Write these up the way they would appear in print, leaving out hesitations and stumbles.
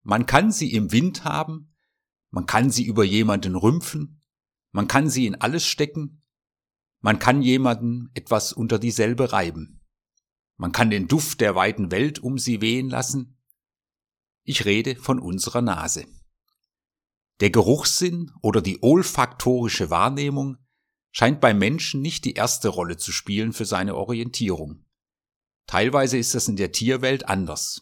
Man kann sie im Wind haben, man kann sie über jemanden rümpfen, man kann sie in alles stecken, man kann jemanden etwas unter dieselbe reiben. Man kann den Duft der weiten Welt um sie wehen lassen. Ich rede von unserer Nase. Der Geruchssinn oder die olfaktorische Wahrnehmung scheint beim Menschen nicht die erste Rolle zu spielen für seine Orientierung. Teilweise ist das in der Tierwelt anders.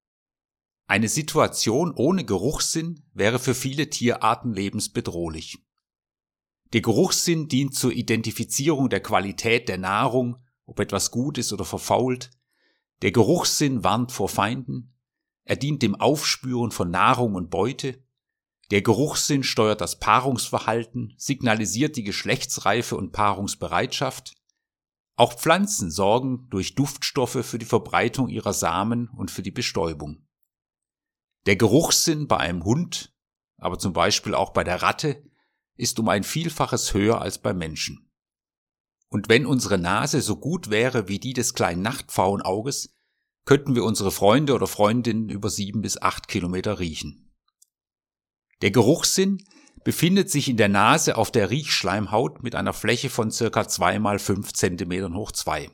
Eine Situation ohne Geruchssinn wäre für viele Tierarten lebensbedrohlich. Der Geruchssinn dient zur Identifizierung der Qualität der Nahrung, ob etwas gut ist oder verfault. Der Geruchssinn warnt vor Feinden. Er dient dem Aufspüren von Nahrung und Beute. Der Geruchssinn steuert das Paarungsverhalten, signalisiert die Geschlechtsreife und Paarungsbereitschaft. Auch Pflanzen sorgen durch Duftstoffe für die Verbreitung ihrer Samen und für die Bestäubung. Der Geruchssinn bei einem Hund, aber zum Beispiel auch bei der Ratte, ist um ein Vielfaches höher als beim Menschen. Und wenn unsere Nase so gut wäre wie die des kleinen Nachtpfauenauges, könnten wir unsere Freunde oder Freundinnen über 7 bis 8 Kilometer riechen. Der Geruchssinn befindet sich in der Nase auf der Riechschleimhaut mit einer Fläche von ca. 2 mal 5 cm hoch 2.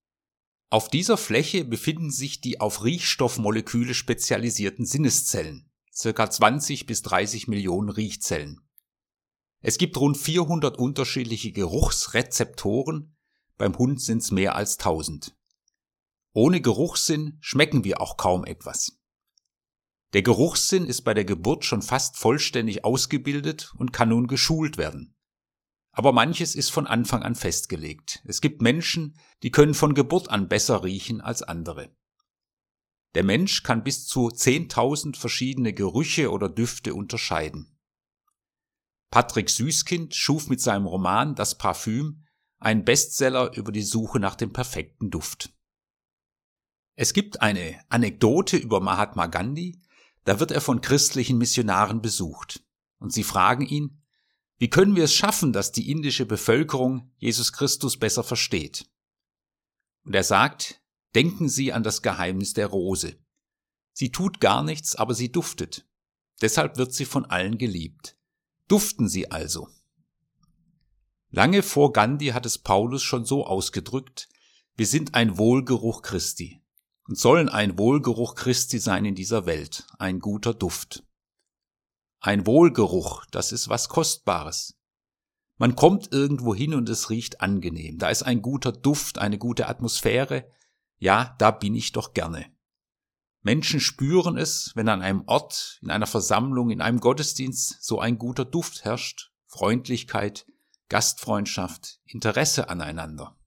Auf dieser Fläche befinden sich die auf Riechstoffmoleküle spezialisierten Sinneszellen, ca. 20 bis 30 Millionen Riechzellen. Es gibt rund 400 unterschiedliche Geruchsrezeptoren, beim Hund sind es mehr als 1000. Ohne Geruchssinn schmecken wir auch kaum etwas. Der Geruchssinn ist bei der Geburt schon fast vollständig ausgebildet und kann nun geschult werden. Aber manches ist von Anfang an festgelegt. Es gibt Menschen, die können von Geburt an besser riechen als andere. Der Mensch kann bis zu 10.000 verschiedene Gerüche oder Düfte unterscheiden. Patrick Süßkind schuf mit seinem Roman Das Parfüm einen Bestseller über die Suche nach dem perfekten Duft. Es gibt eine Anekdote über Mahatma Gandhi, da wird er von christlichen Missionaren besucht. Und sie fragen ihn, wie können wir es schaffen, dass die indische Bevölkerung Jesus Christus besser versteht? Und er sagt, denken Sie an das Geheimnis der Rose. Sie tut gar nichts, aber sie duftet. Deshalb wird sie von allen geliebt. Duften Sie also. Lange vor Gandhi hat es Paulus schon so ausgedrückt, wir sind ein Wohlgeruch Christi und sollen ein Wohlgeruch Christi sein in dieser Welt, ein guter Duft. Ein Wohlgeruch, das ist was Kostbares. Man kommt irgendwo hin und es riecht angenehm, da ist ein guter Duft, eine gute Atmosphäre, ja, da bin ich doch gerne. Menschen spüren es, wenn an einem Ort, in einer Versammlung, in einem Gottesdienst so ein guter Duft herrscht, Freundlichkeit, Gastfreundschaft, Interesse aneinander.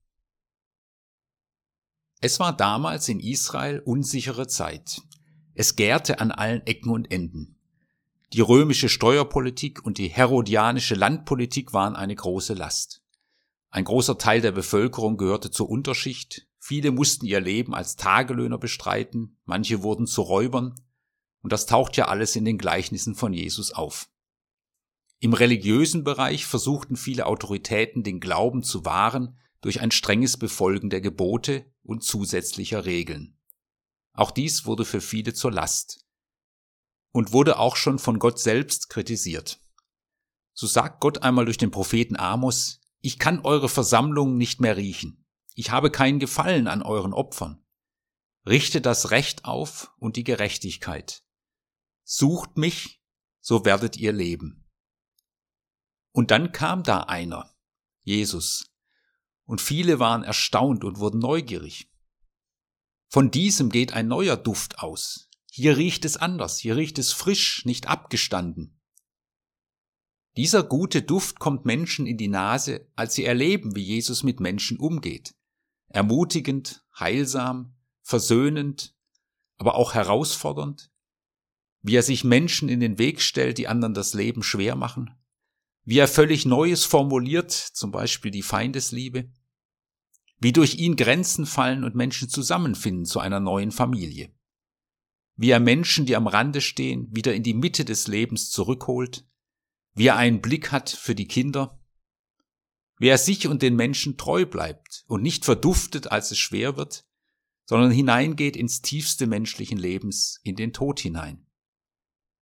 Es war damals in Israel unsichere Zeit. Es gärte an allen Ecken und Enden. Die römische Steuerpolitik und die herodianische Landpolitik waren eine große Last. Ein großer Teil der Bevölkerung gehörte zur Unterschicht. Viele mussten ihr Leben als Tagelöhner bestreiten, manche wurden zu Räubern, und das taucht ja alles in den Gleichnissen von Jesus auf. Im religiösen Bereich versuchten viele Autoritäten, den Glauben zu wahren durch ein strenges Befolgen der Gebote und zusätzlicher Regeln. Auch dies wurde für viele zur Last und wurde auch schon von Gott selbst kritisiert. So sagt Gott einmal durch den Propheten Amos, ich kann eure Versammlungen nicht mehr riechen. Ich habe keinen Gefallen an euren Opfern. Richtet das Recht auf und die Gerechtigkeit. Sucht mich, so werdet ihr leben. Und dann kam da einer, Jesus, und viele waren erstaunt und wurden neugierig. Von diesem geht ein neuer Duft aus. Hier riecht es anders, hier riecht es frisch, nicht abgestanden. Dieser gute Duft kommt Menschen in die Nase, als sie erleben, wie Jesus mit Menschen umgeht. Ermutigend, heilsam, versöhnend, aber auch herausfordernd, wie er sich Menschen in den Weg stellt, die anderen das Leben schwer machen, wie er völlig Neues formuliert, zum Beispiel die Feindesliebe, wie durch ihn Grenzen fallen und Menschen zusammenfinden zu einer neuen Familie, wie er Menschen, die am Rande stehen, wieder in die Mitte des Lebens zurückholt, wie er einen Blick hat für die Kinder, wie er sich und den Menschen treu bleibt und nicht verduftet, als es schwer wird, sondern hineingeht ins tiefste menschlichen Lebens, in den Tod hinein.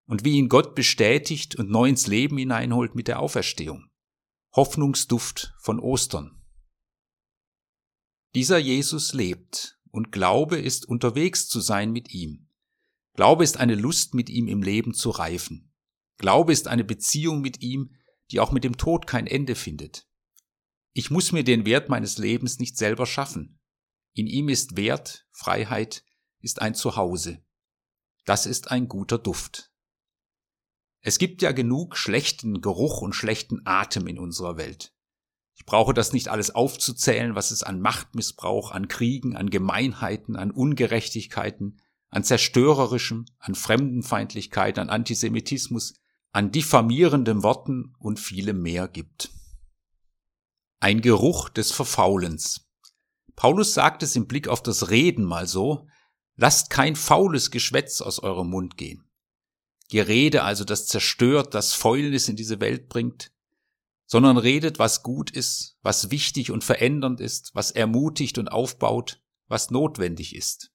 und wie ihn Gott bestätigt und neu ins Leben hineinholt mit der Auferstehung. Hoffnungsduft von Ostern. Dieser Jesus lebt und Glaube ist unterwegs zu sein mit ihm. Glaube ist eine Lust, mit ihm im Leben zu reifen. Glaube ist eine Beziehung mit ihm, die auch mit dem Tod kein Ende findet. Ich muss mir den Wert meines Lebens nicht selber schaffen. In ihm ist Wert, Freiheit, ist ein Zuhause. Das ist ein guter Duft. Es gibt ja genug schlechten Geruch und schlechten Atem in unserer Welt. Ich brauche das nicht alles aufzuzählen, was es an Machtmissbrauch, an Kriegen, an Gemeinheiten, an Ungerechtigkeiten, an Zerstörerischem, an Fremdenfeindlichkeit, an Antisemitismus, an diffamierenden Worten und vielem mehr gibt. Ein Geruch des Verfaulens. Paulus sagt es im Blick auf das Reden mal so: Lasst kein faules Geschwätz aus eurem Mund gehen. Gerede also, das zerstört, das Fäulnis in diese Welt bringt, sondern redet, was gut ist, was wichtig und verändernd ist, was ermutigt und aufbaut, was notwendig ist.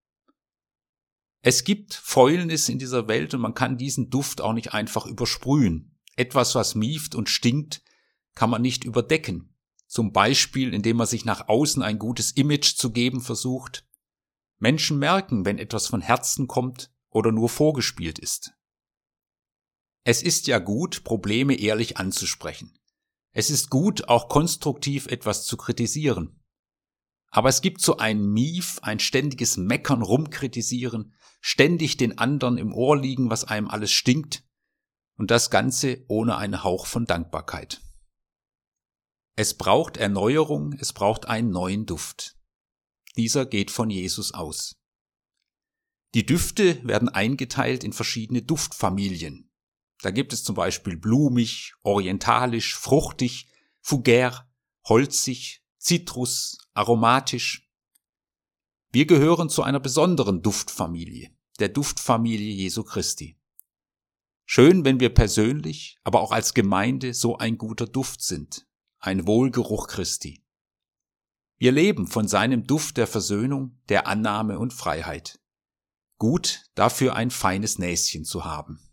Es gibt Fäulnis in dieser Welt und man kann diesen Duft auch nicht einfach übersprühen. Etwas, was mieft und stinkt, kann man nicht überdecken. Zum Beispiel, indem man sich nach außen ein gutes Image zu geben versucht. Menschen merken, wenn etwas von Herzen kommt oder nur vorgespielt ist. Es ist ja gut, Probleme ehrlich anzusprechen. Es ist gut, auch konstruktiv etwas zu kritisieren. Aber es gibt so ein Mief, ein ständiges Meckern, Rumkritisieren, ständig den anderen im Ohr liegen, was einem alles stinkt, und das Ganze ohne einen Hauch von Dankbarkeit. Es braucht Erneuerung, es braucht einen neuen Duft. Dieser geht von Jesus aus. Die Düfte werden eingeteilt in verschiedene Duftfamilien. Da gibt es zum Beispiel blumig, orientalisch, fruchtig, fugär, holzig, Zitrus, aromatisch. Wir gehören zu einer besonderen Duftfamilie, der Duftfamilie Jesu Christi. Schön, wenn wir persönlich, aber auch als Gemeinde so ein guter Duft sind, ein Wohlgeruch Christi. Wir leben von seinem Duft der Versöhnung, der Annahme und Freiheit. Gut, dafür ein feines Näschen zu haben.